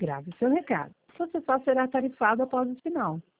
Grave seu recado. Você só será tarifado após o final.